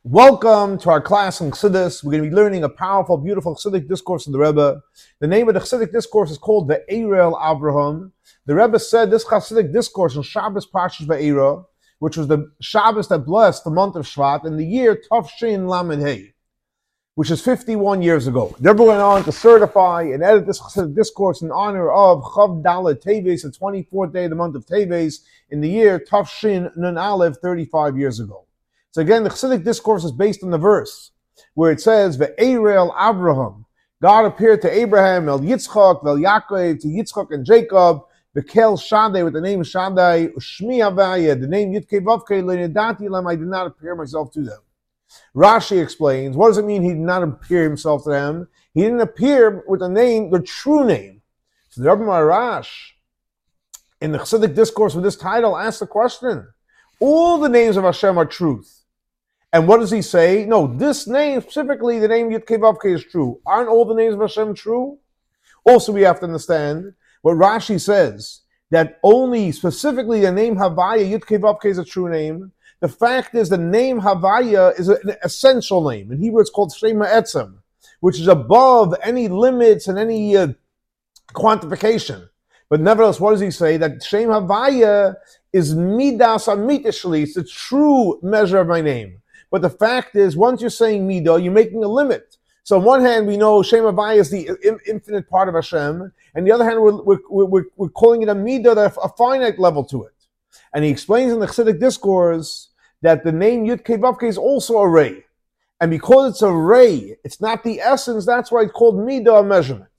Welcome to our class in Chassidus. We're going to be learning a powerful, beautiful Chassidic discourse of the Rebbe. The name of the Chassidic discourse is called the Eirel Avraham. The Rebbe said this Chassidic discourse on Shabbos Parshas Va'era, which was the Shabbos that blessed the month of Shvat in the year Tafshin Lamed Hey, which is 51 years ago. The Rebbe went on to certify and edit this Chassidic discourse in honor of Chav Dalet Teves, the 24th day of the month of Teves, in the year Tafshin Nun Aleph, 35 years ago. So again, the Chassidic discourse is based on the verse where it says, "Ve'erel Avraham." God appeared to Abraham, El Yitzchak, Vel Yaakov, to Yitzchak and Jacob, Bekel Shaddai with the name Shaddai, Ushmi Havaya, the name Yitkei Vavkei, Le'nedati Lam, I did not appear myself to them. Rashi explains, what does it mean he did not appear himself to them? He didn't appear with the name, the true name. So the Rebbe Maharash, in the Chassidic discourse with this title, asks the question, all the names of Hashem are truth. And what does he say? No, this name, specifically the name Yitkei Vavkei, is true. Aren't all the names of Hashem true? Also, we have to understand what Rashi says, that only specifically the name Havaya, Yitkei Vavkei, is a true name. The fact is the name Havaya is an essential name. In Hebrew, it's called Shem Ha'etzem, which is above any limits and any quantification. But nevertheless, what does he say? That Shem Havaya is Midas Amitishli, it's the true measure of my name. But the fact is, once you're saying Midah, you're making a limit. So on one hand, we know Shem Havaya is the infinite part of Hashem, and the other hand, we're calling it a Midah, a finite level to it. And he explains in the Chassidic discourse that the name Yitkei Vavkei is also a ray. And because it's a ray, it's not the essence, that's why it's called Midah, a measurement.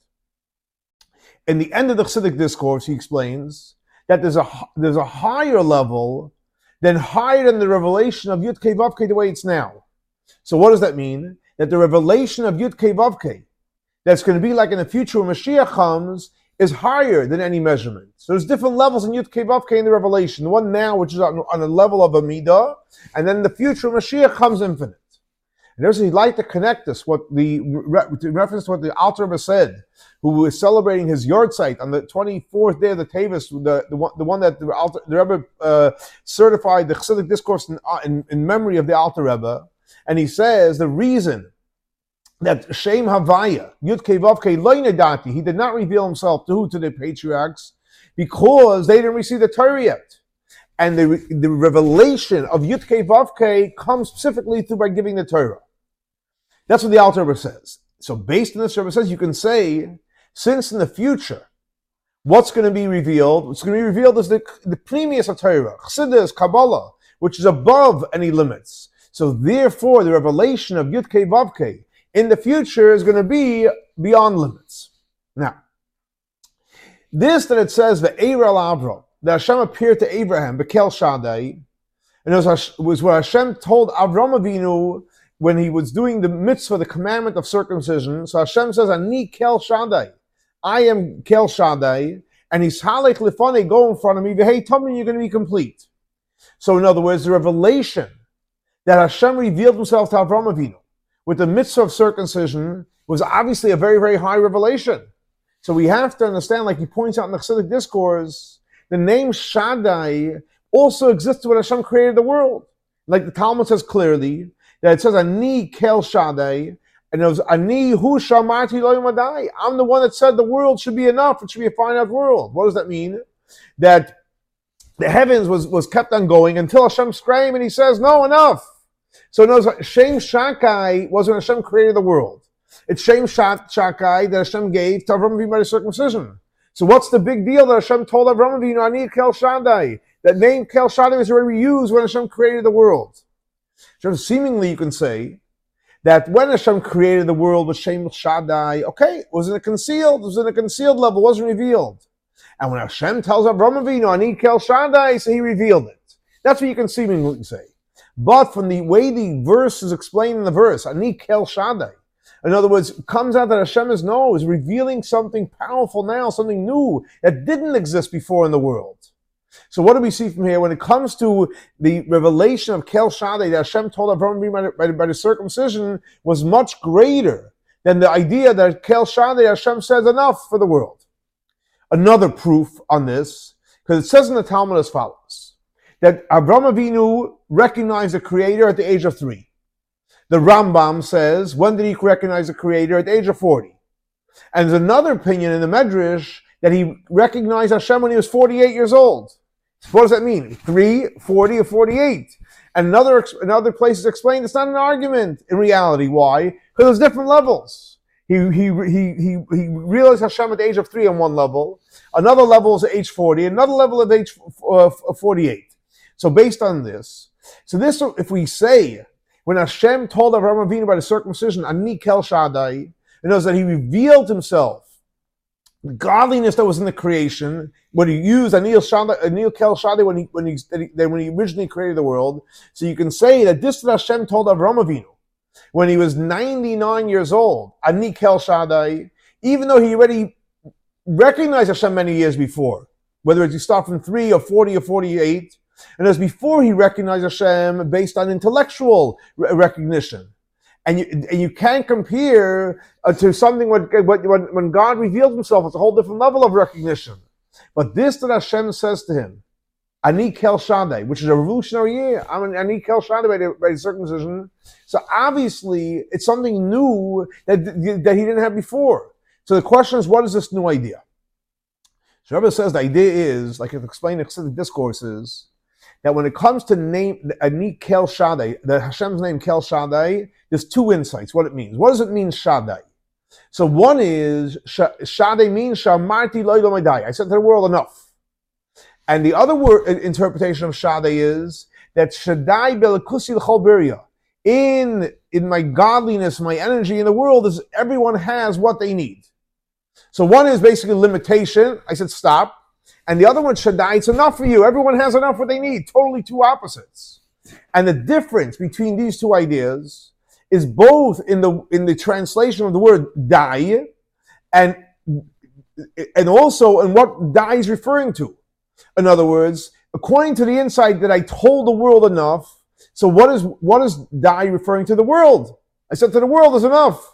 In the end of the Chassidic discourse, he explains that there's a higher level higher than the revelation of Yitkei Vavkei the way it's now. So what does that mean? That the revelation of Yitkei Vavkei, that's going to be like in the future when Mashiach comes, is higher than any measurement. So there's different levels in Yitkei Vavkei in the revelation. The one now, which is on a level of a midah, and then in the future when Mashiach comes infinite. And there's he'd like to connect this, in reference to what the Alter Rebbe said, who was celebrating his yahrzeit on the 24th day of the Tevis, the one that the Rebbe certified the Chassidic discourse in memory of the Alter Rebbe. And he says the reason that Shem Havaya, Yitkei Vavkei, Lo Nedati, he did not reveal himself to the patriarchs, because they didn't receive the Torah yet. And the revelation of Yitkei Vavkei comes specifically by giving the Torah. That's what the Alter Rebbe says. So based on this, Rebbe says, you can say, since in the future, what's going to be revealed? What's going to be revealed is the previous of Torah, Chassidus, Kabbalah, which is above any limits. So therefore, the revelation of Yitkei Vavkei in the future is going to be beyond limits. Now, this that it says, the Eirel Avraham, that Hashem appeared to Abraham, Bekel Shaddai, and it was what Hashem told Avram Avinu when he was doing the mitzvah, the commandment of circumcision. So Hashem says, Ani Kel Shaddai, I am Kel Shaddai, and he's Halech Lifane, go in front of me, hey, tell me you're going to be complete. So in other words, the revelation that Hashem revealed himself to Avram Avinu with the mitzvah of circumcision was obviously a very, very high revelation. So we have to understand, like he points out in the Chassidic discourse, the name Shaddai also existed when Hashem created the world. Like the Talmud says clearly, that it says, Ani Kel Shaddai, and it was, Ani Hu Shamarti Lo Yamadai. I'm the one that said the world should be enough, it should be a finite world. What does that mean? That the heavens was kept on going until Hashem screamed and he says, no, enough. So in other words, Shem Shakai was when Hashem created the world. It's Shem Shakai that Hashem gave to Avram Avinu by the circumcision. So what's the big deal that Hashem told Avram Avinu, I need Kel Shaddai? That name Kel Shaddai was already used when Hashem created the world. So seemingly you can say that when Hashem created the world with Shem Shaddai, okay, it was in a concealed level, it wasn't revealed. And when Hashem tells Avram Avinu, I need Kel Shaddai, so he revealed it. That's what you can seemingly say. But from the way the verse is explained in the verse, I need Kel Shaddai, in other words, it comes out that Hashem is revealing something powerful now, something new that didn't exist before in the world. So what do we see from here? When it comes to the revelation of Kel Shaddai that Hashem told Avraham by the circumcision was much greater than the idea that Kel Shaddai, Hashem says enough for the world. Another proof on this, because it says in the Talmud as follows, that Avraham Avinu recognized the Creator at the age of 3. The Rambam says, when did he recognize the Creator? At the age of 40. And there's another opinion in the Medrash that he recognized Hashem when he was 48 years old. What does that mean? 3, 40, or 48? And another places explained it's not an argument in reality. Why? Because there's different levels. He realized Hashem at the age of 3 on one level. Another level is at age 40. Another level at age 48. So based on this, if we say, when Hashem told Avraham Avinu by the circumcision, Ani Kel Shaddai, it knows that he revealed himself, the godliness that was in the creation, when he used Ani Kel Shaddai when he originally created the world. So you can say that this that Hashem told Avraham Avinu when he was 99 years old, Ani Kel Shaddai, even though he already recognized Hashem many years before, whether it's you start from 3 or 40 or 48, and as before he recognized Hashem based on intellectual recognition. And you can't compare to something when God reveals himself, it's a whole different level of recognition. But this that Hashem says to him, Ani Kel Shaddai, which is a revolutionary year. I'm Ani Kel Shaddai by the circumcision. So obviously, it's something new that he didn't have before. So the question is, what is this new idea? So Rebbe says the idea is, like I've explained in Chassidic discourses, that when it comes to name Ani Kel Shaddai, the Hashem's name Kel Shaddai, there's two insights, what it means. What does it mean, Shaddai? So one is, Shaddai means Shamarti Lo Madai. I said to the world enough. And the other interpretation of Shaddai is that Shaddai Belakusi L'chol Birya. In my godliness, my energy in the world, is everyone has what they need. So one is basically limitation. I said stop. And the other one, Shaddai, it's enough for you. Everyone has enough what they need. Totally two opposites. And the difference between these two ideas is both in the translation of the word dai and also in what dai is referring to. In other words, according to the insight that I told the world enough, so what is dai referring to the world? I said to the world is enough.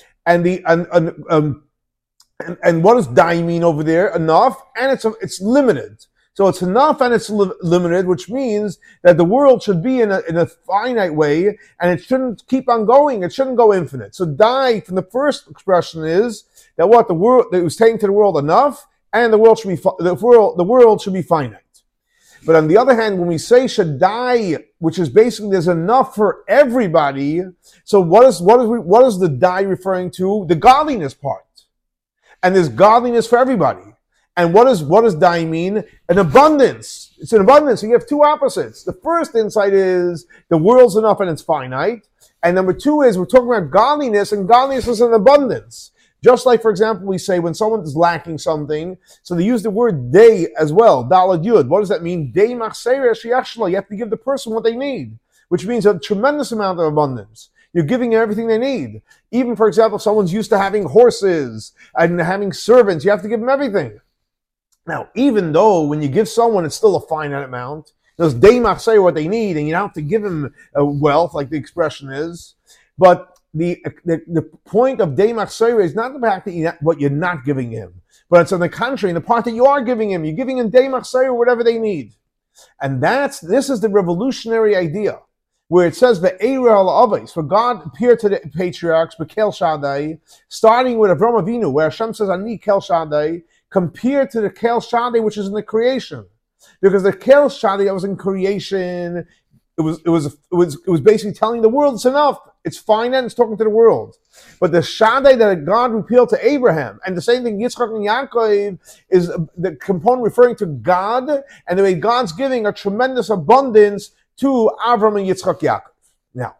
And what does dai mean over there? Enough, and it's limited. So it's enough and it's limited, which means that the world should be in a finite way, and it shouldn't keep on going. It shouldn't go infinite. So dai from the first expression is that the world that was taken to the world enough, and the world should be finite. But on the other hand, when we say Shaddai, which is basically there's enough for everybody, so what is the dai referring to? The godliness part. And there's godliness for everybody. And what does dai mean? An abundance. It's an abundance. So you have two opposites. The first insight is the world's enough and it's finite. And number two is we're talking about godliness, and godliness is an abundance. Just like, for example, we say when someone is lacking something, so they use the word day as well, dalad yud. What does that mean? Day machseir sheyachshlo. You have to give the person what they need, which means a tremendous amount of abundance. You're giving them everything they need. Even, for example, if someone's used to having horses and having servants, you have to give them everything. Now, even though when you give someone, it's still a finite amount, those day machseir what they need, and you don't have to give them wealth, like the expression is, but the point of Dei Machseira is not the fact that what you're not giving him, but it's on the contrary, in the part that you are giving him. You're giving him Dei Machseira whatever they need. And this is the revolutionary idea, where it says the Eira al-Avos, for God appeared to the patriarchs, Bekel Shaddai, starting with Avraham Avinu, where Hashem says, Ani Kel Shaddai, compared to the Kel Shaddai, which is in the creation. Because the Kel Shaddai that was in creation, it was basically telling the world it's enough. It's fine and it's talking to the world. But the Shaddai that God revealed to Abraham, and the same thing Yitzchak and Yaakov, is the component referring to God, and the way God's giving a tremendous abundance to Avram and Yitzchak Yaakov. Now,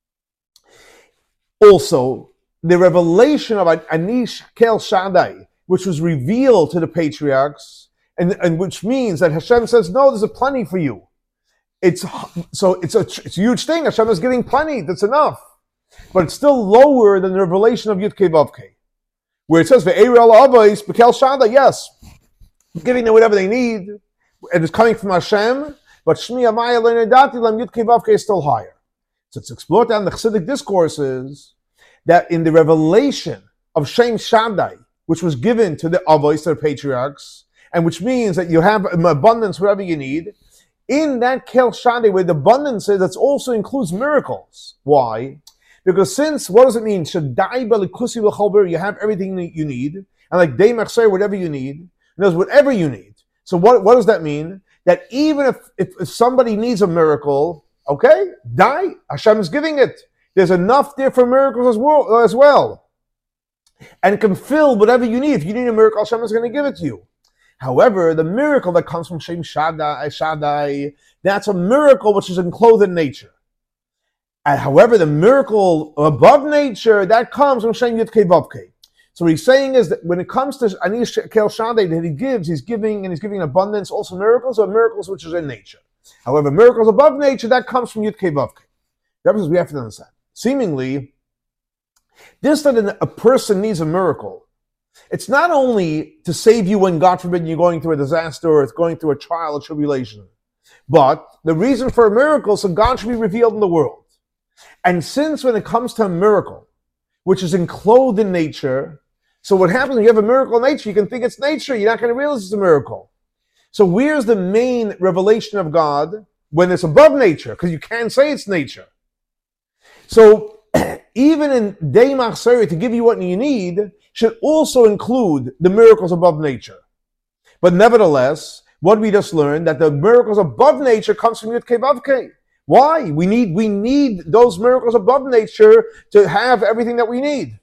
also, the revelation of Anish Kel Shaddai, which was revealed to the patriarchs, and which means that Hashem says, no, there's a plenty for you. It's a huge thing. Hashem is giving plenty. That's enough. But it's still lower than the revelation of Yud Kei Vav Kei, where it says, Ve'eir al Avos, Bekel Shaddai, yes, giving them whatever they need, and it's coming from Hashem, but Shmi Amaya Le'nedati Lam Yud Kei Vav Kei is still higher. So it's explored down the Chassidic discourses that in the revelation of Shem Shaddai, which was given to the Avos, to the patriarchs, and which means that you have an abundance wherever you need, in that Kel Shaddai, where the abundance is, that also includes miracles. Why? Because since, what does it mean? Shaddai belikusi l'cholber, you have everything that you need. And like day machser, whatever you need. Knows whatever you need. So what does that mean? That even if somebody needs a miracle, okay, Hashem is giving it. There's enough there for miracles as well. And can fill whatever you need. If you need a miracle, Hashem is going to give it to you. However, the miracle that comes from Shem Shaddai, that's a miracle which is enclosed in nature. And however, the miracle above nature, that comes from Shem Yud Kei Vav Kei. So what he's saying is that when it comes to Ani Kel Shaddai that he gives, he's giving abundance, also miracles, or miracles which is in nature. However, miracles above nature, that comes from Yud Kei Vav Kei. That is we have to understand. Seemingly, this that a person needs a miracle, it's not only to save you when, God forbid, you're going through a disaster or it's going through a trial or tribulation, but the reason for a miracle, so God should be revealed in the world. And since when it comes to a miracle, which is enclosed in nature, so what happens when you have a miracle in nature, you can think it's nature, you're not going to realize it's a miracle. So where's the main revelation of God when it's above nature? Because you can't say it's nature. So even in Dei Machseri, to give you what you need, should also include the miracles above nature. But nevertheless, what we just learned, that the miracles above nature comes from Yud Kei Vav Kei. Why? We need those miracles above nature to have everything that we need.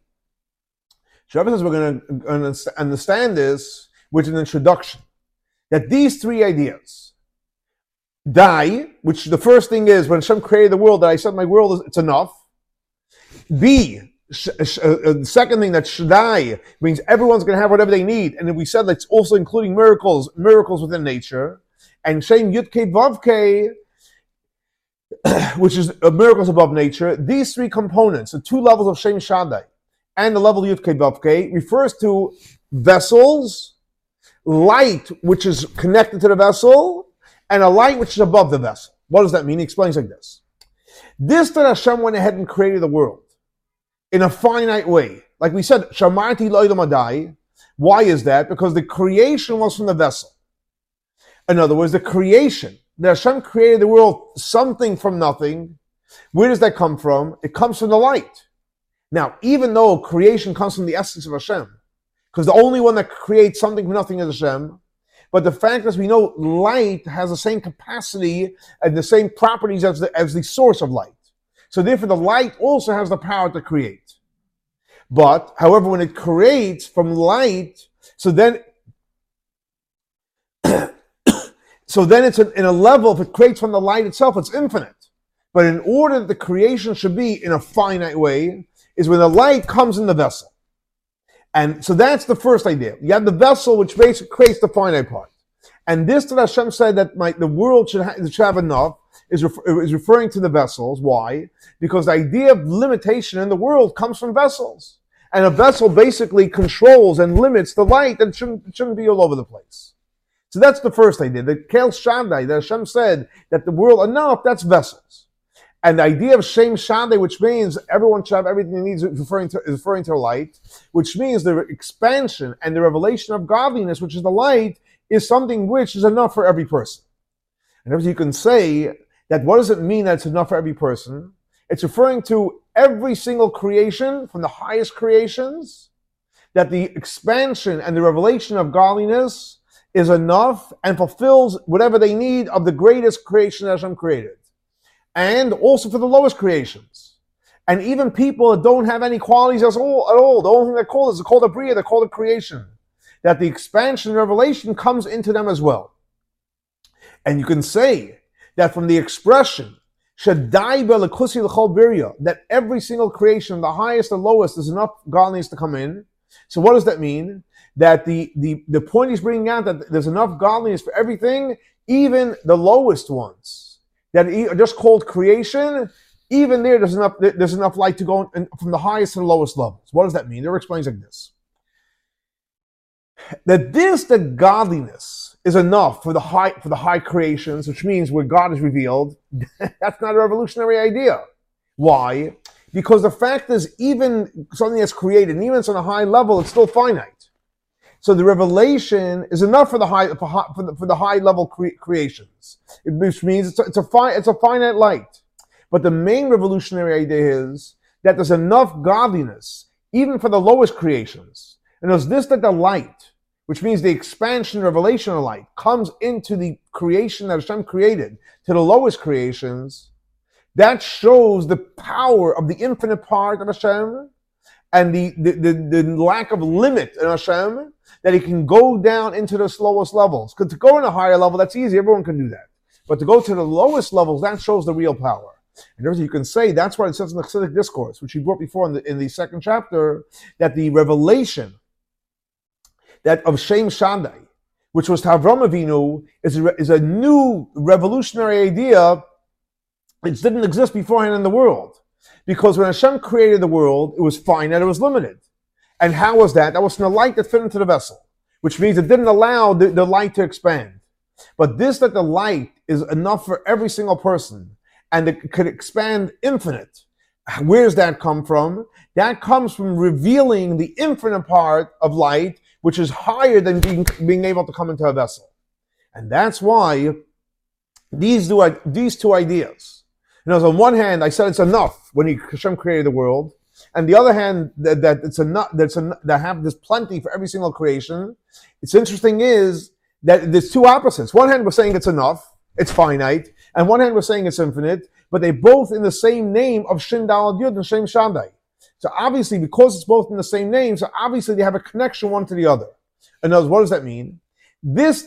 So we're going to understand this with an introduction. That these three ideas, which the first thing is, when Hashem created the world, that I said my world it's enough. B, the second thing, that Shaddai means everyone's going to have whatever they need. And then we said that's also including miracles within nature. And Shem Yud Kei Vav Kei, which is miracles above nature. These three components, the two levels of Shem Shaddai and the level Yud Kei Vav Kei, refers to vessels, light which is connected to the vessel, and a light which is above the vessel. What does that mean? He explains like this. This that Hashem went ahead and created the world in a finite way. Like we said, Shamarti Lo'olam Adai. Why is that? Because the creation was from the vessel. In other words, the creation, that Hashem created the world something from nothing. Where does that come from? It comes from the light. Now, even though creation comes from the essence of Hashem, because the only one that creates something from nothing is Hashem, but the fact is we know light has the same capacity and the same properties as the source of light. So therefore the light also has the power to create. But, however, when it creates from light, so then it's in a level, if it creates from the light itself, it's infinite. But in order that the creation should be in a finite way, is when the light comes in the vessel. And so that's the first idea. You have the vessel, which basically creates the finite part. And this that Hashem said that the world should have enough is referring to the vessels. Why? Because the idea of limitation in the world comes from vessels. And a vessel basically controls and limits the light, and it shouldn't be all over the place. So that's the first idea. The Kel Shaddai, that Hashem said that the world enough, that's vessels. And the idea of Shem Shaddai, which means everyone should have everything they need, is referring to light, which means the expansion and the revelation of godliness, which is the light, is something which is enough for every person. And as you can say, that what does it mean that it's enough for every person? It's referring to every single creation, from the highest creations, that the expansion and the revelation of godliness is enough and fulfills whatever they need of the greatest creation that Hashem created. And also for the lowest creations. And even people that don't have any qualities at all. The only thing they're called a Bria, they're called a creation. That the expansion and revelation comes into them as well. And you can say that from the expression, Shaddai belikusi l'chol birya, that every single creation, the highest and lowest, there's enough godliness to come in. So what does that mean? That the point he's bringing out, that there's enough godliness for everything, even the lowest ones. That are just called creation, even there's enough light to go from the highest to the lowest levels. What does that mean? There explains like this. That godliness is enough for the high creations, which means where God is revealed, that's not a revolutionary idea. Why? Because the fact is, even something that's created, and even it's on a high level, it's still finite. So the revelation is enough for the high level creations, which means it's a finite light. But the main revolutionary idea is that there's enough godliness, even for the lowest creations. And it's this that the light, which means the expansion, revelation of light, comes into the creation that Hashem created, to the lowest creations. That shows the power of the infinite part of Hashem and the lack of limit in Hashem, that he can go down into the lowest levels. Because to go in a higher level, that's easy. Everyone can do that. But to go to the lowest levels, that shows the real power. And therefore you can say, that's what it says in the Chassidic discourse, which we brought before in the second chapter, that the revelation that of Shem Shaddai, which was to Avram Avinu, is a new revolutionary idea which didn't exist beforehand in the world. Because when Hashem created the world, it was finite, it was limited. And how was that? That was from the light that fit into the vessel, which means it didn't allow the light to expand. But this, that the light is enough for every single person, and it could expand infinite. Where does that come from? That comes from revealing the infinite part of light, which is higher than being able to come into a vessel. And that's why these two ideas. You know, on one hand, I said it's enough when Hashem created the world, and the other hand, that it's enough. There's plenty for every single creation. It's interesting is that there's two opposites. One hand we're saying it's enough, it's finite, and one hand we're saying it's infinite. But they both in the same name of Shin Dalad Yud and Shem Shaddai. So obviously, because it's both in the same name, so obviously they have a connection one to the other. In other words, what does that mean? There's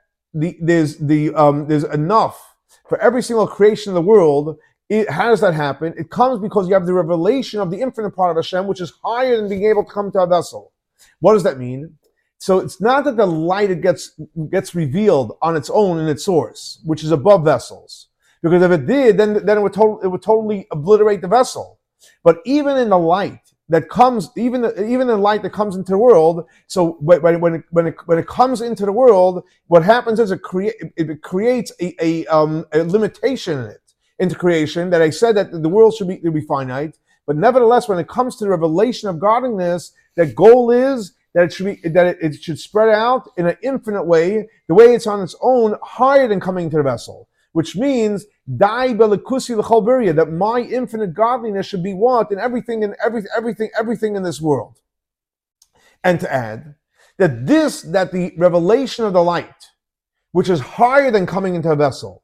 enough for every single creation in the world. How does that happen? It comes because you have the revelation of the infinite part of Hashem, which is higher than being able to come to a vessel. What does that mean? So it's not that the light gets revealed on its own in its source, which is above vessels. Because if it did, then it would totally obliterate the vessel. But even in the light that comes, even the light that comes into the world. So when it comes into the world, what happens is it creates a limitation in it, into creation. That I said that the world should be finite, but nevertheless, when it comes to the revelation of godliness, the goal is that it should spread out in an infinite way, the way it's on its own, higher than coming to the vessel. Which means, dai belikusi l'chol birya, that my infinite godliness should be what in everything in this world. And to add that the revelation of the light, which is higher than coming into a vessel,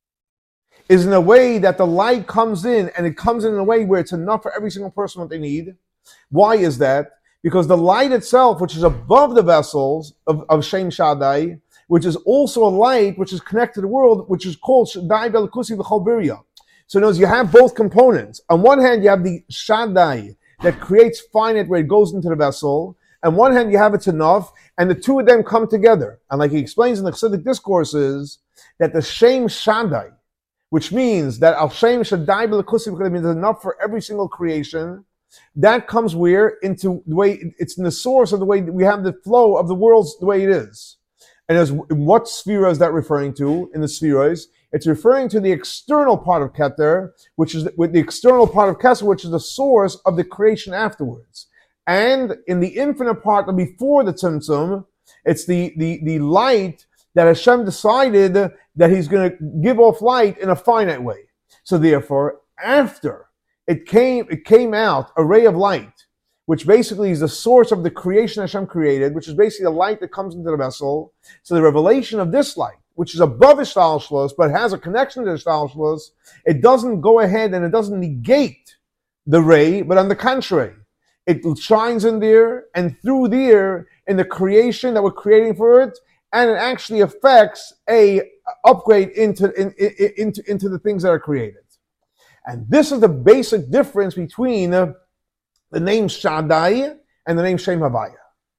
is in a way that the light comes in, and it comes in a way where it's enough for every single person what they need. Why is that? Because the light itself, which is above the vessels of Shem Shaddai, which is also a light which is connected to the world, which is called Shaddai Belikusi L'chol Birya. So notice you have both components. On one hand, you have the Shaddai that creates finite where it goes into the vessel. On one hand, you have it's enough, and the two of them come together. And like he explains in the Chassidic discourses, that the Shem Shaddai, which means that Al Shem Shaddai Belikusi, because it means enough for every single creation, that comes where? Into the way, it's in the source of the way we have the flow of the worlds the way it is. And as what sphera is that referring to in the spheres? It's referring to the external part of Keter, which is with the external part of Kesser, which is the source of the creation afterwards. And in the infinite part before the Tzimtzum, it's the light that Hashem decided that He's going to give off light in a finite way. So therefore, after it came out a ray of light, which basically is the source of the creation Hashem created, which is basically the light that comes into the vessel. So the revelation of this light, which is above Ishtalshalos, but has a connection to Ishtalshalos, it doesn't go ahead and it doesn't negate the ray, but on the contrary, it shines in there, and through there, in the creation that we're creating for it, and it actually affects a upgrade into the things that are created. And this is the basic difference between the name Shaddai and the name Shem Havaya.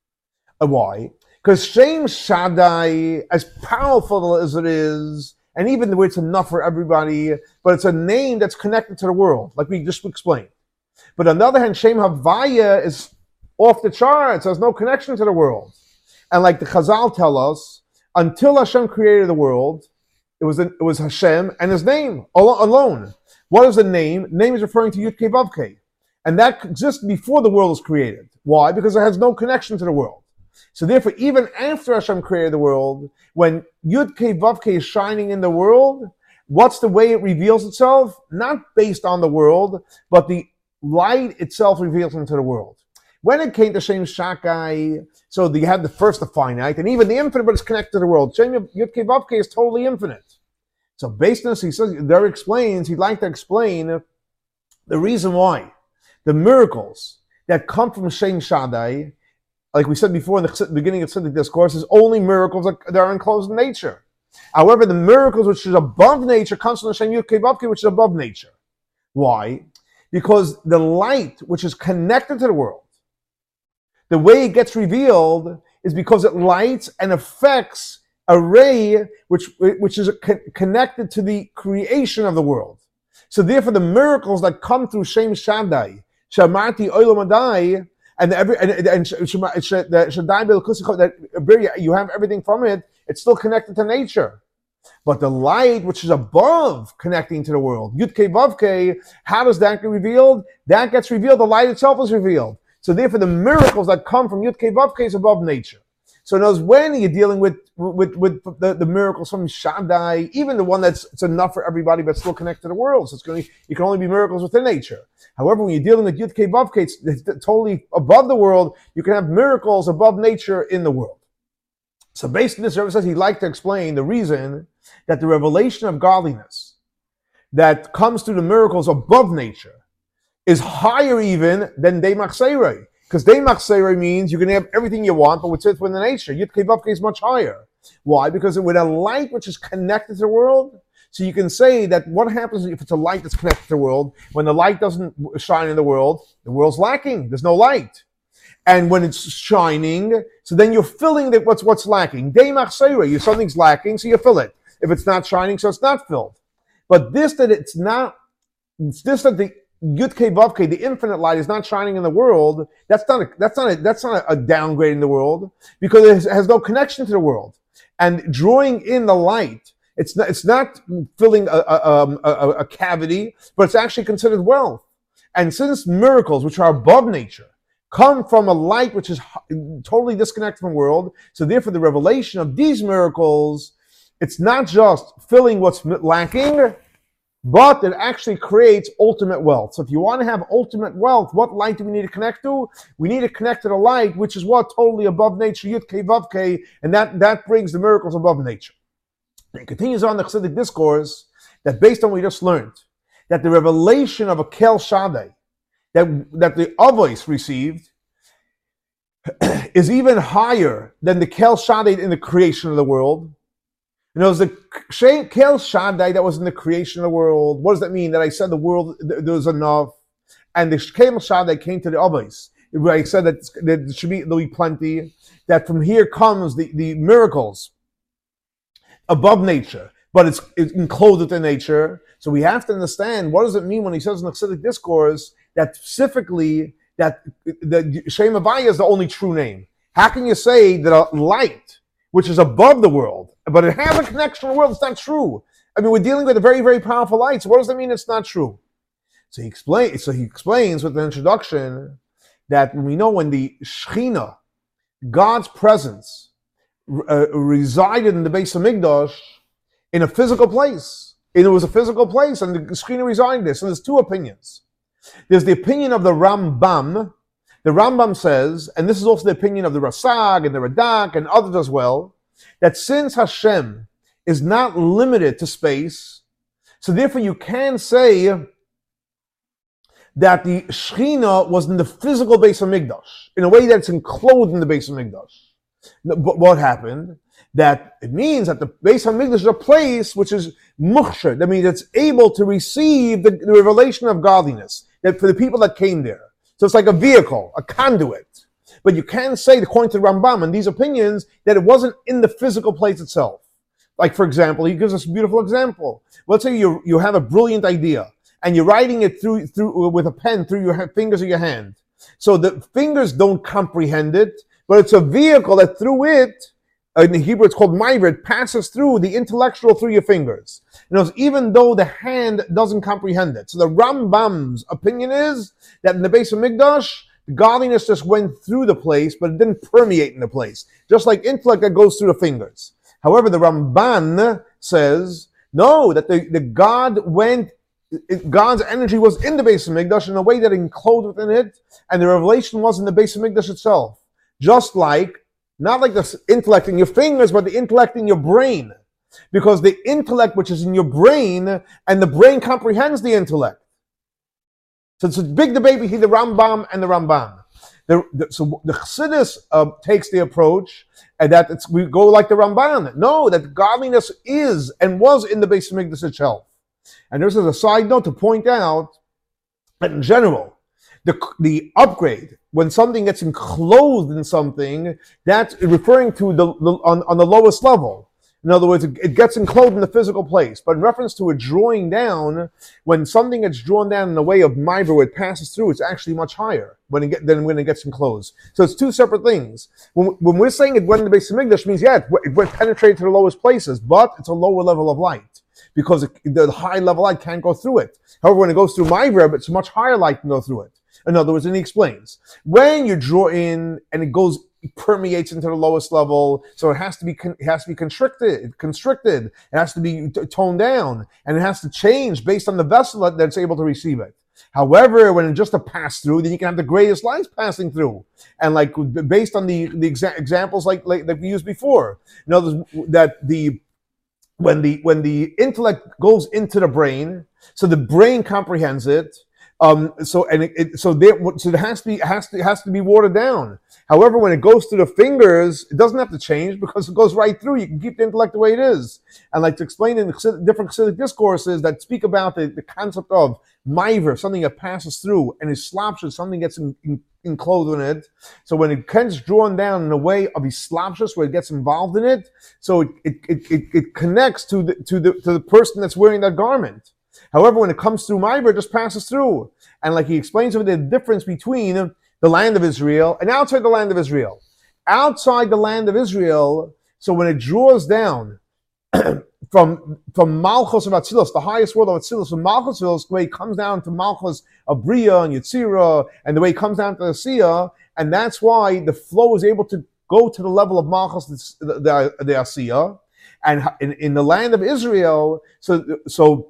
Why? Because Shem Shaddai, as powerful as it is, and even the way it's enough for everybody, but it's a name that's connected to the world, like we just explained. But on the other hand, Shem Havaya is off the charts. There's no connection to the world. And like the Chazal tell us, until Hashem created the world, it was Hashem and His name alone. What is the name? Name is referring to Yud Kei Vav Kei. And that existed before the world was created. Why? Because it has no connection to the world. So therefore, even after Hashem created the world, when Yud Kei Vav Kei is shining in the world, what's the way it reveals itself? Not based on the world, but the light itself reveals into the world. When it came to Shem Shakai, so you have the first, the finite, and even the infinite, but it's connected to the world. Shem Yud Kei Vav Kei is totally infinite. So based on this, he says, there explains, he'd like to explain the reason why the miracles that come from Shem Shaddai, like we said before in the beginning of Tzedek Discourse, is only miracles that are enclosed in nature. However, the miracles which is above nature comes from the Shem Yud Kei Vav Kei, which is above nature. Why? Because the light which is connected to the world, the way it gets revealed is because it lights and affects a ray which is connected to the creation of the world. So therefore, the miracles that come through Shem Shaddai, Shamarti Olam Adai, and Shaddai that you have everything from it, it's still connected to nature. But the light which is above connecting to the world, Yud Kei Vav Kei, how does that get revealed? That gets revealed, the light itself is revealed. So therefore, the miracles that come from Yud Kei Vav Kei is above nature. So knows when you're dealing with the miracles from Shaddai, even the one it's enough for everybody, but still connected to the world. So you can only be miracles within nature. However, when you're dealing with Yud Kei Vav Kei, it's totally above the world. You can have miracles above nature in the world. So based on this, Rebbe says he'd like to explain the reason that the revelation of godliness that comes through the miracles above nature is higher even than Deimach Seirei. Because Deimach Seirei means you can have everything you want, but what's within the nature. Yud Kei Vav Kei is much higher. Why? Because with a light which is connected to the world, so you can say that what happens if it's a light that's connected to the world, when the light doesn't shine in the world's lacking. There's no light. And when it's shining, so then you're filling what's lacking. Deimach Seirei, something's lacking, so you fill it. If it's not shining, so it's not filled. But this that the Yud Kei Vav Kei, the infinite light, is not shining in the world. That's not a downgrade in the world, because it has no connection to the world. And drawing in the light, it's not filling a cavity, but it's actually considered wealth. And since miracles, which are above nature, come from a light which is totally disconnected from the world, so therefore the revelation of these miracles, it's not just filling what's lacking, but it actually creates ultimate wealth. So if you want to have ultimate wealth, what light do we need to connect to? We need to connect to the light, which is what? Totally above nature, Yud Kei Vav Kei, and that brings the miracles above nature. It continues on the Chassidic discourse that based on what we just learned, that the revelation of a Kel Shaddai, that the Avos received, is even higher than the Kel Shaddai in the creation of the world. You know, the Kel Shaddai that was in the creation of the world. What does that mean? That I said the world, there was enough, and the Kel Shaddai came to the Avos. I said that there'll be plenty. That from here comes the miracles above nature, but it's enclosed within nature. So we have to understand, what does it mean when he says in the Chassidic discourse that specifically that the Shem Havaya is the only true name? How can you say that a light which is above the world, but it has a connection to the world, it's not true? I mean, we're dealing with a very, very powerful light. So what does that mean it's not true? So he explains with the introduction that we know when the Shechina, God's presence, resided in the Beis Hamikdash in a physical place. And it was a physical place, and the Shechina resided there. So there's two opinions. There's the opinion of the Rambam. The Rambam says, and this is also the opinion of the Rasag and the Radak and others as well, that since Hashem is not limited to space, so therefore you can say that the Shechina was in the physical Beis Hamikdash, in a way that it's enclosed in the Beis Hamikdash. But what happened? That it means that the Beis Hamikdash is a place which is mukhshar. That means it's able to receive the revelation of godliness that for the people that came there. So it's like a vehicle, a conduit. But you can say, according to the Rambam and these opinions, that it wasn't in the physical place itself. Like, for example, he gives us a beautiful example. Let's say you have a brilliant idea, and you're writing it through with a pen through your fingers of your hand. So the fingers don't comprehend it, but it's a vehicle that through it, in Hebrew it's called ma'ivir, passes through the intellectual through your fingers. Even though the hand doesn't comprehend it. So the Rambam's opinion is that in the Beis Hamikdash, godliness just went through the place, but it didn't permeate in the place. Just like intellect that goes through the fingers. However, the Ramban says, no, that the God went God's energy was in the Beis Hamikdash in a way that enclosed within it, and the revelation was in the Beis Hamikdash itself. Just like, not like the intellect in your fingers, but the intellect in your brain. Because the intellect which is in your brain, and the brain comprehends the intellect. So it's a big debate between the Rambam and the Ramban. So the Chassidus takes the approach and that we go like the Ramban. No, that godliness is and was in the Beis Hamikdash itself. And there's a side note to point out that in general, the upgrade, when something gets enclosed in something, that's referring to on the lowest level. In other words, it gets enclosed in the physical place. But in reference to a drawing down, when something gets drawn down in the way of Maiver, where it passes through, it's actually much higher than when it gets enclosed. So it's two separate things. When we're saying it went in the Beis Hamikdash, means, yeah, it went penetrated to the lowest places, but it's a lower level of light. Because the high level light can't go through it. However, when it goes through Maiver, it's a much higher light can go through it. In other words, and he explains, when you draw in and it permeates into the lowest level, so it has to be constricted, it has to be toned down, and it has to change based on the vessel that's able to receive it. However, when it's just a pass through, then you can have the greatest lights passing through, and like based on the examples like that we used before. In other words, that when the intellect goes into the brain, so the brain comprehends it. So it has to be watered down. However, when it goes to the fingers, it doesn't have to change because it goes right through. You can keep the intellect the way it is. And like to explain in the different Chassidic discourses that speak about the concept of maiver, something that passes through, and islapshus, something gets enclosed in it. So when it gets drawn down in a way of islapshus, where it gets involved in it, so it connects to the person that's wearing that garment. However, when it comes through Maiver, it just passes through. And like he explains over the difference between the land of Israel and outside the land of Israel. Outside the land of Israel, so when it draws down from Malchus of Atzilus, the highest world of Atzilus, from Malchus of Atzilus, the way it comes down to Malchus of Bria and Yetzirah, and the way it comes down to Asiya, and that's why the flow is able to go to the level of Malchus, the Asiya. And in the land of Israel, so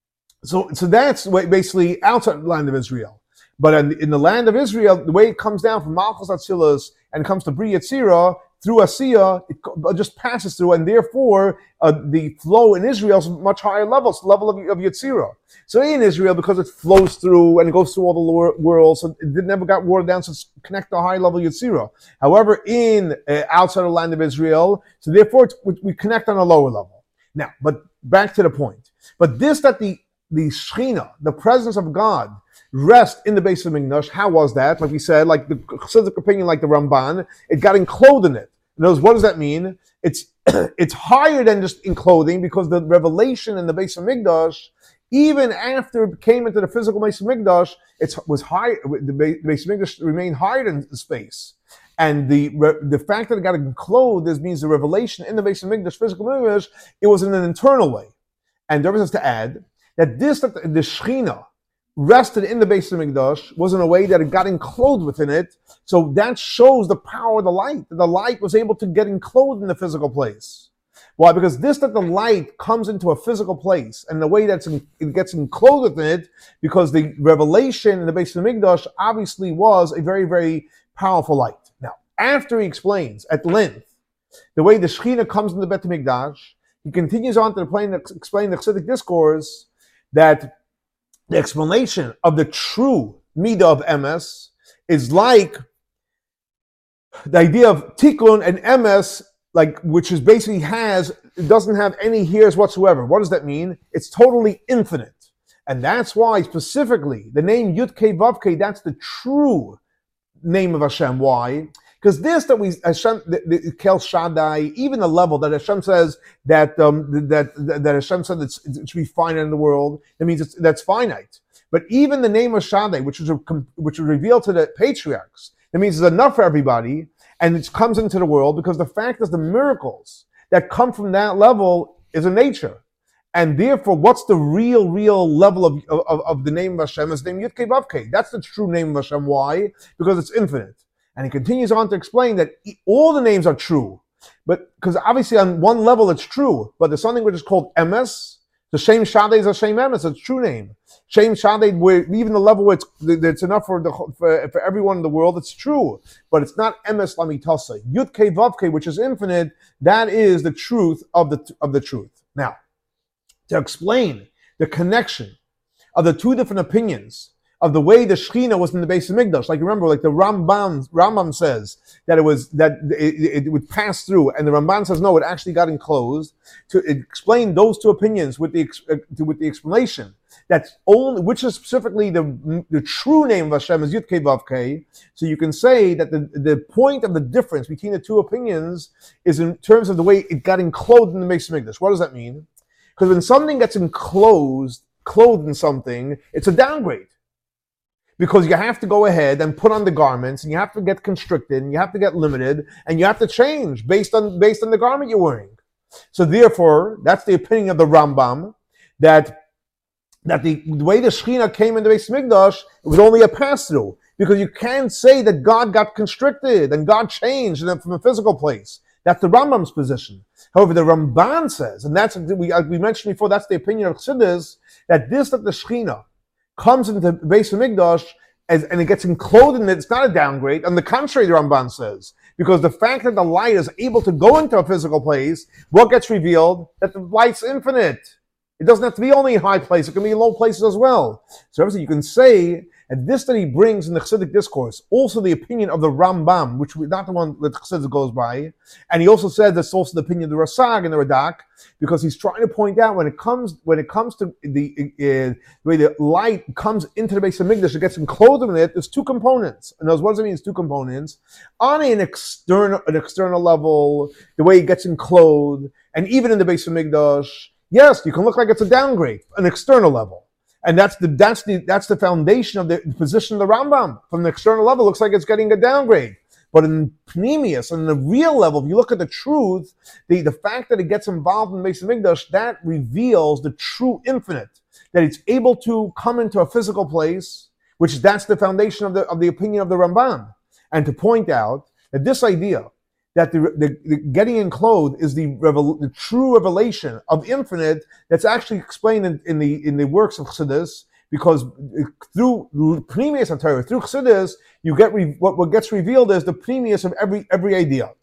that's basically outside the land of Israel. But in the land of Israel, the way it comes down from Malchus Atzilus and comes to Bri Yetzirah, through Asiya, it just passes through, and therefore the flow in Israel is much higher levels, level of Yetzirah. So in Israel, because it flows through and it goes through all the lower world, so it never got watered down, so it's connected to a high level Yetzirah. However, in outside the land of Israel, so therefore we connect on a lower level. Now, but back to the point. But this that the Shechina, the presence of God, rest in the Beis Hamikdash. How was that? Like we said, like the Chassidic opinion, like the Ramban, it got enclosed in it. In other words, what does that mean? It's higher than just enclothing, because the revelation in the Beis Hamikdash, even after it came into the physical Beis Hamikdash, it was high. The Beis Hamikdash remained higher than space. And the fact that it got enclosed means the revelation in the Beis Hamikdash, physical Hamikdash, it was in an internal way. And there was to add that the Shechina rested in the Beis Hamikdash was in a way that it got enclosed within it. So that shows the power of the light. The light was able to get enclosed in the physical place. Why? Because that the light comes into a physical place, and the way it gets enclosed within it, because the revelation in the Beis Hamikdash obviously was a very, very powerful light. Now, after he explains at length the way the Shechina comes in the Bet Hamikdash, he continues on to explain the Chassidic discourse that the explanation of the true midah of emes is like the idea of tikkun and emes, like which is basically it doesn't have any hairs whatsoever. What does that mean? It's totally infinite, and that's why specifically the name Yud Kei Vav Kei, that's the true name of Hashem. Why? Because this that Hashem, the Kel Shaddai, even the level that Hashem says that Hashem said it should be finite in the world, that means that's finite. But even the name of Shaddai, which was revealed to the patriarchs, that means it's enough for everybody, and it comes into the world, because the fact is the miracles that come from that level is a nature. And therefore, what's the real level of the name of Hashem? Is the name Yud Kei Vav Kei. That's the true name of Hashem. Why? Because it's infinite. And he continues on to explain that all the names are true, but because obviously on one level it's true, but there's something which is called emes. So Shem Shaddai is a Shem Emes, it's a true name. Shem Shaddai, where even the level where it's enough for everyone in the world, it's true. But it's not Emes Lamitasa. Yud Kei Vav Kei, which is infinite, that is the truth of the truth. Now, to explain the connection of the two different opinions of the way the Shekhinah was in the Beis Hamikdash, like remember, like the Rambam says that it would pass through, and the Ramban says no, it actually got enclosed. To explain those two opinions with the explanation that's only, which is specifically the true name of Hashem is Yud Kei Vav Kei. So you can say that the point of the difference between the two opinions is in terms of the way it got enclosed in the Beis Hamikdash. What does that mean? Because when something gets clothed in something, it's a downgrade. Because you have to go ahead and put on the garments, and you have to get constricted, and you have to get limited, and you have to change based on the garment you're wearing. So therefore, that's the opinion of the Rambam, that the way the Shekhinah came into the Beis Hamikdash, it was only a pass-through. Because you can't say that God got constricted and God changed from a physical place. That's the Rambam's position. However, the Ramban says, and that's we mentioned before, that's the opinion of Chassidus, that the Shekhinah comes into the Beis Hamikdash and it gets enclosed in it, it's not a downgrade. On the contrary, the Ramban says, because the fact that the light is able to go into a physical place, what gets revealed? That the light's infinite. It doesn't have to be only in high places, it can be in low places as well. So obviously you can say, and this that he brings in the Chassidic discourse, also the opinion of the Rambam, which is not the one that Chassidus goes by, and he also said that's also the opinion of the Rasag and the Radak, because he's trying to point out when it comes to the way the light comes into the Beis Hamikdash, it gets enclosed in it. There's two components, and what does it mean? It's two components on an external level, the way it gets enclosed, and even in the Beis Hamikdash, yes, you can look like it's a downgrade, an external level. And that's the foundation of the position of the Rambam. From the external level, it looks like it's getting a downgrade. But in Pneumius, on the real level, if you look at the truth, the fact that it gets involved in the Beis Hamikdash, that reveals the true infinite. That it's able to come into a physical place, which that's the foundation of the opinion of the Ramban. And to point out that this idea that the getting enclosed is the true revelation of infinite that's actually explained in the works of Chassidus, because through Pneumius HaTorah, through Chassidus, you get what gets revealed is the Pneumius of every idea.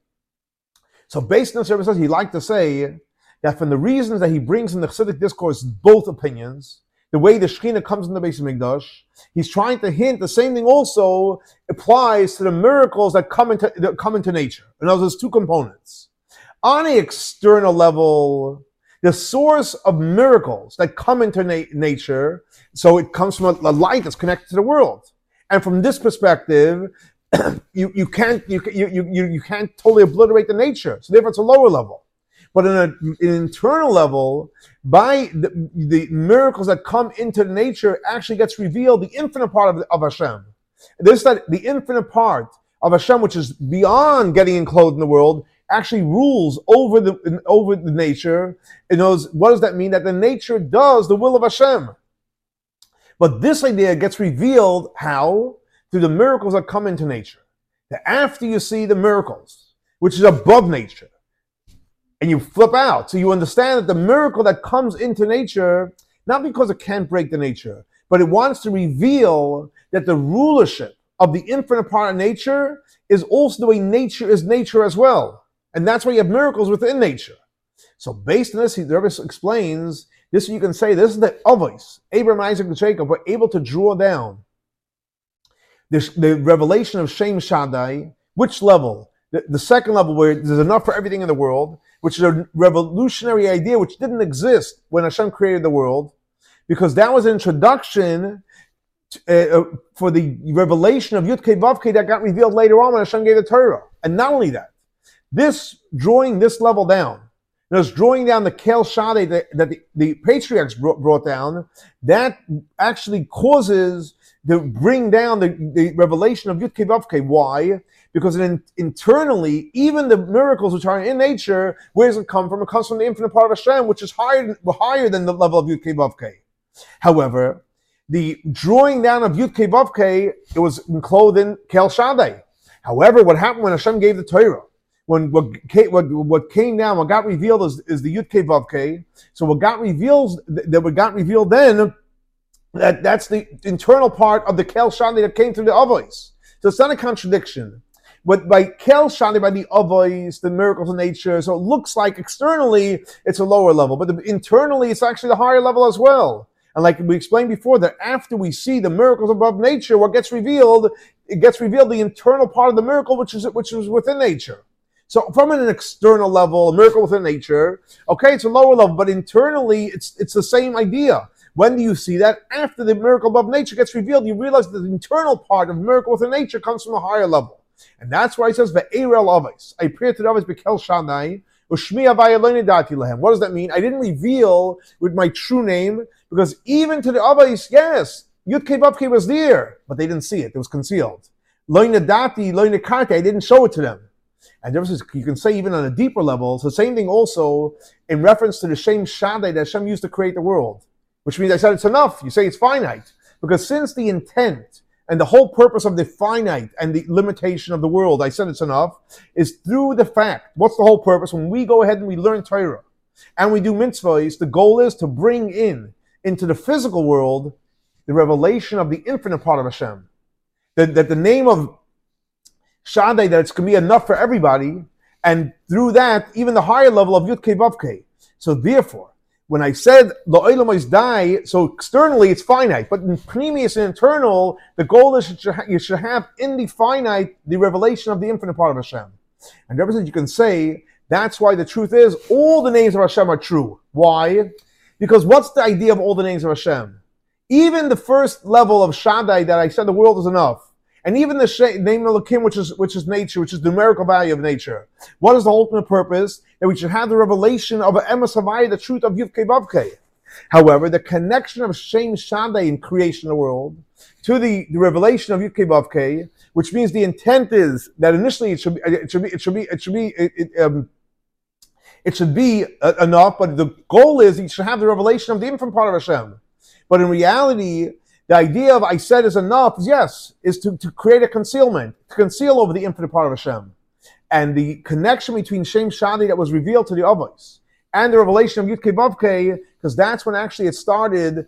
So based on the services, he liked to say that from the reasons that he brings in the Chassidic discourse both opinions, the way the Shekhinah comes in the Beis Hamikdash, he's trying to hint the same thing also applies to the miracles that come into nature. In other words, there's two components. On the external level, the source of miracles that come into nature, so it comes from a light that's connected to the world. And from this perspective, you can't totally obliterate the nature. So therefore, it's a lower level. But in an internal level, by the miracles that come into nature, actually gets revealed the infinite part of Hashem. This that the infinite part of Hashem, which is beyond getting enclosed in the world, actually rules over the nature. It knows, what does that mean? That the nature does the will of Hashem. But this idea gets revealed how? Through the miracles that come into nature. That after you see the miracles, which is above nature, and you flip out. So you understand that the miracle that comes into nature, not because it can't break the nature, but it wants to reveal that the rulership of the infinite part of nature is also the way nature is nature as well. And that's why you have miracles within nature. So based on this, the Rebbe explains, this you can say, this is the Avos, Abraham, Isaac, and Jacob were able to draw down the revelation of Shem Shaddai. Which level? The second level, where there's enough for everything in the world, which is a revolutionary idea which didn't exist when Hashem created the world, because that was an introduction for the revelation of Yud Kei Vav Kei that got revealed later on when Hashem gave the Torah. And not only that, drawing this level down, there's drawing down the Kel Shaddai that the patriarchs brought down, that actually causes to bring down the revelation of Yud Kei Vav Kei. Why? Because internally, even the miracles which are in nature, where does it come from? It comes from the infinite part of Hashem, which is higher than the level of Yud Kei Vav Kei. However, the drawing down of Yud Kei Vav Kei, it was enclosed in Kel Shaddai. However, what happened when Hashem gave the Torah? when what came down, what got revealed is the Yud Kei Vav Kei. So what got revealed then, that's the internal part of the Kel Shani that came through the Avos. So it's not a contradiction. But by Kel Shani, by the Avos, the miracles of nature, so it looks like externally it's a lower level, but internally it's actually the higher level as well. And like we explained before, that after we see the miracles above nature, what gets revealed, it gets revealed the internal part of the miracle, which is within nature. So from an external level, a miracle within nature, okay, it's a lower level, but internally it's the same idea. When do you see that? After the miracle above nature gets revealed, you realize that the internal part of miracle within nature comes from a higher level. And that's why he says, Ve'erel Avos. I appeared to the Avos Bekel Shanai, Ushmi Avaya Lo Nidati Lahem. What does that mean? I didn't reveal with my true name, because even to the Avos, yes, Yud Kei Vav Kei was there, but they didn't see it. It was concealed. Lo Nidati, Lo Nikarti, I didn't show it to them. And you can say even on a deeper level, it's the same thing also in reference to the Shem Shaddai that Hashem used to create the world. Which means I said it's enough. You say it's finite. Because since the intent and the whole purpose of the finite and the limitation of the world, I said it's enough, is through the fact. What's the whole purpose? When we go ahead and we learn Torah and we do mitzvahs, the goal is to bring into the physical world the revelation of the infinite part of Hashem. That the name of Shaddai, that it's going to be enough for everybody, and through that, even the higher level of Yud Kei Vav Kei. So therefore, when I said the Olam is die, so externally it's finite, but in previous and internal, the goal is you should have in the finite the revelation of the infinite part of Hashem. And ever since you can say, that's why the truth is, all the names of Hashem are true. Why? Because what's the idea of all the names of Hashem? Even the first level of Shaddai that I said the world is enough, and even the name of Elohim, which is nature, which is the numerical value of nature. What is the ultimate purpose? That we should have the revelation of Emes Havaya, the truth of Yud Kei Vav Kei. However, the connection of Shem Shaddai in creation of the world to the revelation of Yud Kei Vav Kei, which means the intent is that initially it should be enough, but the goal is you should have the revelation of the infinite part of Hashem. But in reality, the idea of I said is enough, yes, is to create a concealment, to conceal over the infinite part of Hashem. And the connection between Shem Shaddai that was revealed to the Avos and the revelation of Yud Kei Vav Kei, because that's when actually it started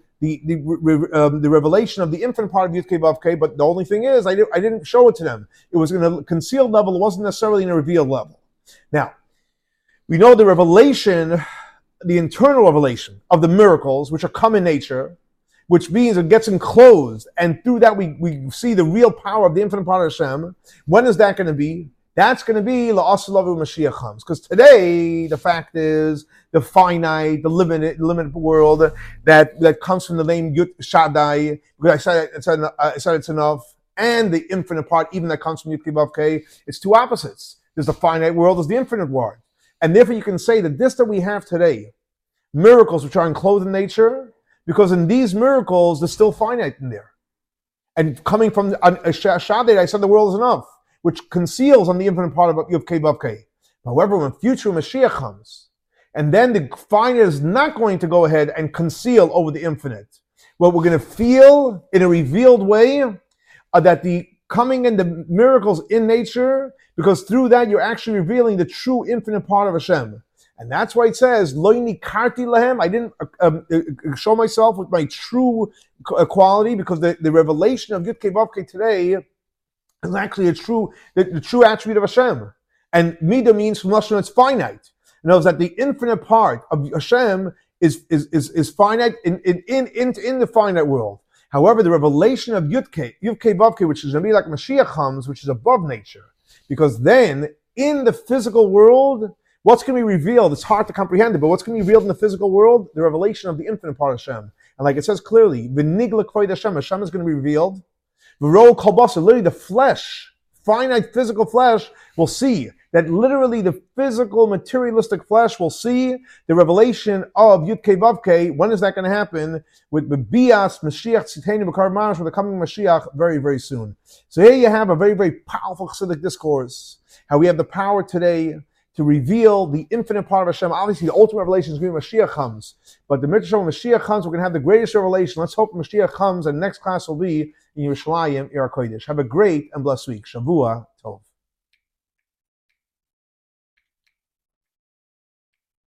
the revelation of the infinite part of Yud Kei Vav Kei. But the only thing is, I didn't show it to them. It was in a concealed level. It wasn't necessarily in a revealed level. Now, we know the revelation, the internal revelation of the miracles, which are come in nature, which means it gets enclosed, and through that we see the real power of the infinite part of Hashem. When is that going to be? That's going to be La'asalavu Mashiach comes. Because today, the fact is, the finite, the limited world that comes from the name Yud Shaddai, because I said it's enough, and the infinite part, even that comes from Yud Kei Vav Kei, it's two opposites. There's the finite world, there's the infinite world. And therefore you can say that this that we have today, miracles which are enclosed in nature, because in these miracles, there's still finite in there. And coming from a Shaddai, I said the world is enough, which conceals on the infinite part of Yud Kei Vav Kei. However, when future Mashiach comes, and then the finite is not going to go ahead and conceal over the infinite, what we're going to feel in a revealed way that the coming in the miracles in nature, because through that you're actually revealing the true infinite part of Hashem. And that's why it says, Lo nikarti lahem, I didn't show myself with my true quality, because the revelation of Yud Kei Vav Kei today is actually the true attribute of Hashem. And Midah means from Lashon it's finite. It knows that the infinite part of Hashem is finite in the finite world. However, the revelation of Yud Kei Vav Kei, which is going to be like Mashiach comes, which is above nature. Because then, in the physical world, what's going to be revealed? It's hard to comprehend it, but what's going to be revealed in the physical world? The revelation of the infinite part of Hashem. And like it says clearly, V'nigla Kvoid Hashem, Hashem is going to be revealed. V'ro Kol Basar, literally the flesh, finite physical flesh, will see that literally the physical materialistic flesh will see the revelation of Yud Kei Vav Kei. When is that going to happen? With the Bias Mashiach Tziteni B'Kar Mamash, with the coming Mashiach very, very soon. So here you have a very, very powerful Chassidic discourse, how we have the power today to reveal the infinite part of Hashem. Obviously, the ultimate revelation is when Mashiach comes. But the mitzvah when Mashiach comes, we're going to have the greatest revelation. Let's hope Mashiach comes, and the next class will be in Yerushalayim, Ir HaKodesh. Have a great and blessed week. Shavua